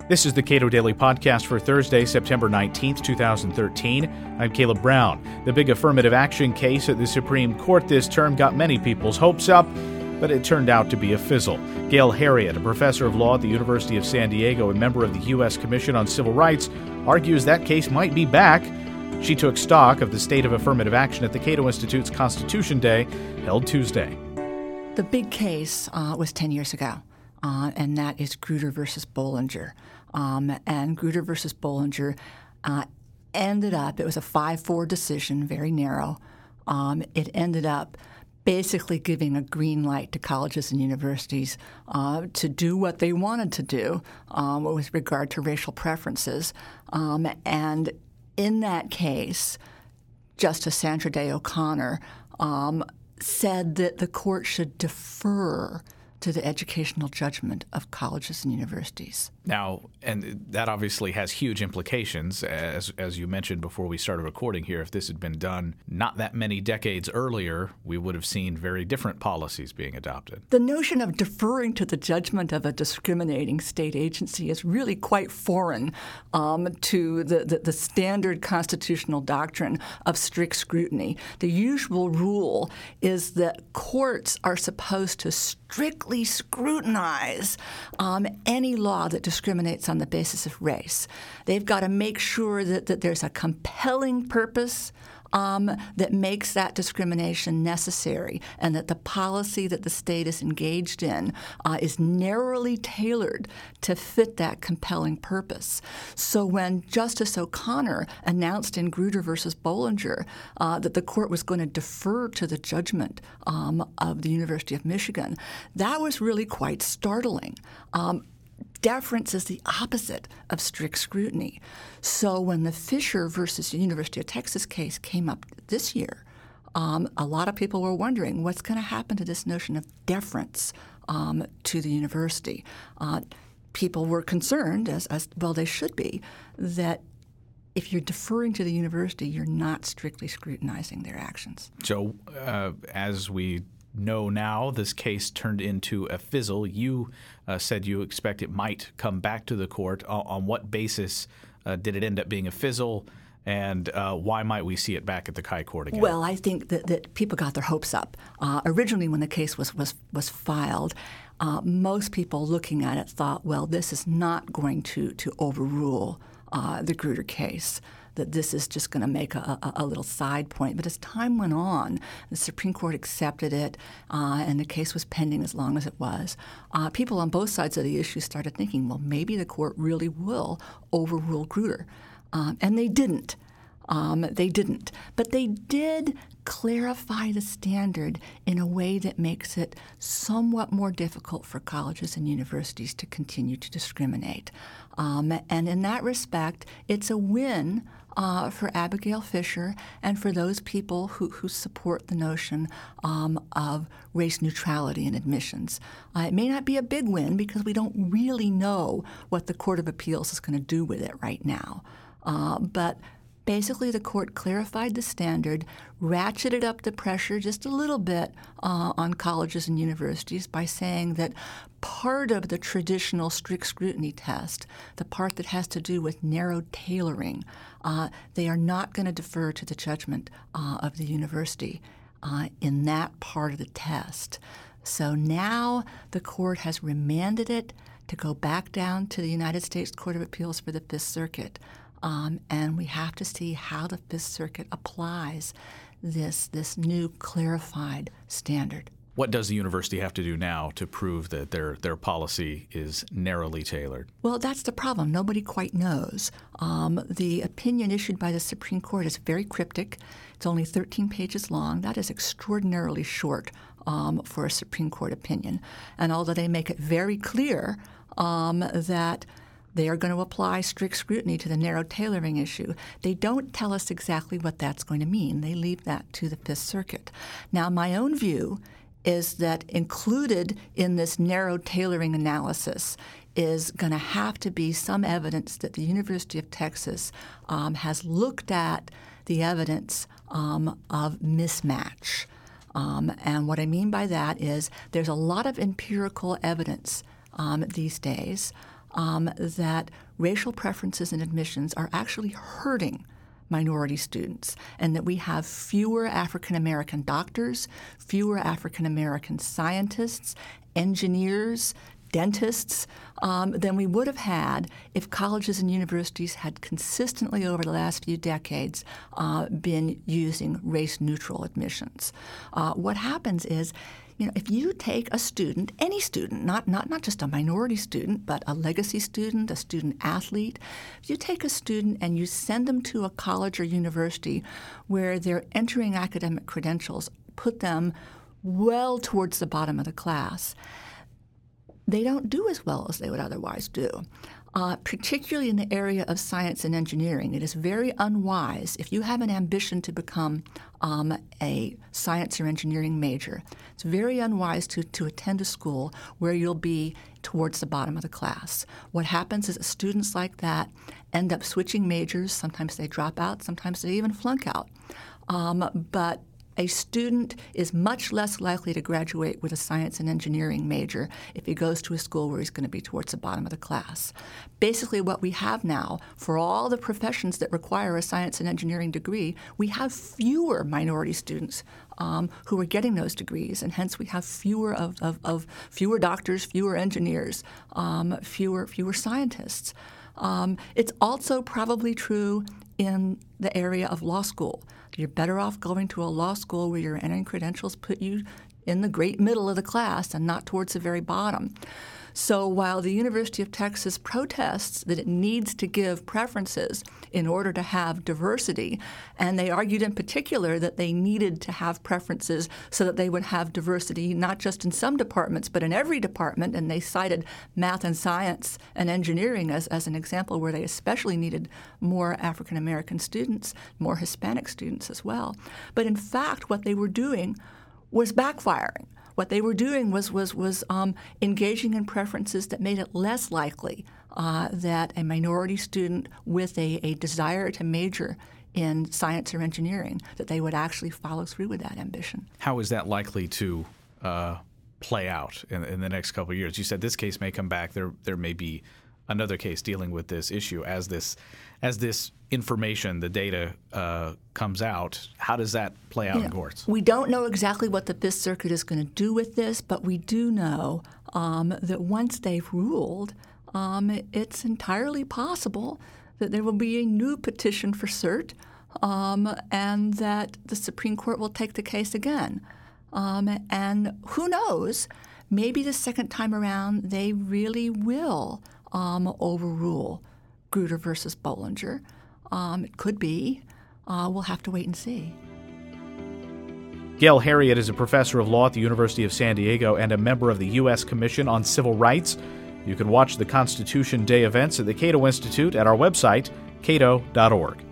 This is the Cato Daily Podcast for Thursday, September 19th, 2013. I'm Caleb Brown. The big affirmative action case at the Supreme Court this term got many people's hopes up, but it turned out to be a fizzle. Gail Heriot, a professor of law at the University of San Diego and member of the U.S. Commission on Civil Rights, argues that case might be back. She took stock of the state of affirmative action at the Cato Institute's Constitution Day, held Tuesday. The big case was 10 years ago, and that is Grutter versus Bollinger. And Grutter versus Bollinger ended up, it was a 5-4 decision, very narrow. It ended up basically giving a green light to colleges and universities to do what they wanted to do with regard to racial preferences. And in that case, Justice Sandra Day O'Connor said that the court should defer to the educational judgment of colleges and universities. Now, and that obviously has huge implications, as you mentioned before we started recording here. If this had been done not that many decades earlier, we would have seen very different policies being adopted. The notion of deferring to the judgment of a discriminating state agency is really quite foreign to the standard constitutional doctrine of strict scrutiny. The usual rule is that courts are supposed to strictly scrutinize any law that discriminates on the basis of race. They've got to make sure that there's a compelling purpose that makes that discrimination necessary, and that the policy that the state is engaged in is narrowly tailored to fit that compelling purpose. So when Justice O'Connor announced in Grutter versus Bollinger that the court was going to defer to the judgment of the University of Michigan, that was really quite startling. Deference is the opposite of strict scrutiny. So when the Fisher versus University of Texas case came up this year, a lot of people were wondering what's going to happen to this notion of deference to the university. People were concerned, as well they should be, that if you're deferring to the university, you're not strictly scrutinizing their actions. So as we know now, this case turned into a fizzle. You said you expect it might come back to the court. On what basis did it end up being a fizzle, and why might we see it back at the High Court again? Well, I think that people got their hopes up. Originally, when the case was filed, most people looking at it thought, well, this is not going to overrule the Grutter case, that this is just going to make a little side point. But as time went on, the Supreme Court accepted it, and the case was pending as long as it was. People on both sides of the issue started thinking, well, maybe the court really will overrule Grutter. And they didn't. But they did clarify the standard in a way that makes it somewhat more difficult for colleges and universities to continue to discriminate. And in that respect, it's a win for Abigail Fisher and for those people who support the notion of race neutrality in admissions. It may not be a big win because we don't really know what the Court of Appeals is going to do with it right now. But basically, the court clarified the standard, ratcheted up the pressure just a little bit on colleges and universities by saying that part of the traditional strict scrutiny test, the part that has to do with narrow tailoring, they are not going to defer to the judgment of the university in that part of the test. So now the court has remanded it to go back down to the United States Court of Appeals for the Fifth Circuit. And we have to see how the Fifth Circuit applies this new clarified standard. What does the university have to do now to prove that their policy is narrowly tailored? Well, that's the problem. Nobody quite knows. The opinion issued by the Supreme Court is very cryptic. It's only 13 pages long. That is extraordinarily short for a Supreme Court opinion. And although they make it very clear that they are going to apply strict scrutiny to the narrow tailoring issue, they don't tell us exactly what that's going to mean. They leave that to the Fifth Circuit. Now, my own view is that included in this narrow tailoring analysis is going to have to be some evidence that the University of Texas has looked at the evidence of mismatch. And what I mean by that is there's a lot of empirical evidence these days that racial preferences in admissions are actually hurting minority students, and that we have fewer African American doctors, fewer African American scientists, engineers, dentists than we would have had if colleges and universities had consistently over the last few decades been using race-neutral admissions. What happens is, if you take a student, any student, not just a minority student, but a legacy student, a student athlete, if you take a student and you send them to a college or university where their entering academic credentials put them well towards the bottom of the class, they don't do as well as they would otherwise do. Particularly in the area of science and engineering, it is very unwise, if you have an ambition to become a science or engineering major, it's very unwise to attend a school where you'll be towards the bottom of the class. What happens is that students like that end up switching majors. Sometimes they drop out, sometimes they even flunk out. But a student is much less likely to graduate with a science and engineering major if he goes to a school where he's going to be towards the bottom of the class. Basically, what we have now, for all the professions that require a science and engineering degree, we have fewer minority students who are getting those degrees, and hence we have fewer fewer doctors, fewer engineers, fewer scientists. It's also probably true in the area of law school. You're better off going to a law school where your entering credentials put you in the great middle of the class and not towards the very bottom. So while the University of Texas protests that it needs to give preferences in order to have diversity, and they argued in particular that they needed to have preferences so that they would have diversity not just in some departments but in every department, and they cited math and science and engineering as an example where they especially needed more African American students, more Hispanic students as well. But in fact, what they were doing was backfiring. What they were doing was engaging in preferences that made it less likely that a minority student with a desire to major in science or engineering, that they would actually follow through with that ambition. How is that likely to play out in the next couple of years? You said this case may come back. There may be another case dealing with this issue as this information, the data comes out. How does that play out in courts? We don't know exactly what the Fifth Circuit is going to do with this, but we do know that once they've ruled, it's entirely possible that there will be a new petition for cert and that the Supreme Court will take the case again. And who knows, maybe the second time around they really will overrule Grutter versus Bollinger. It could be. We'll have to wait and see. Gail Heriot is a professor of law at the University of San Diego and a member of the U.S. Commission on Civil Rights. You can watch the Constitution Day events at the Cato Institute at our website, cato.org.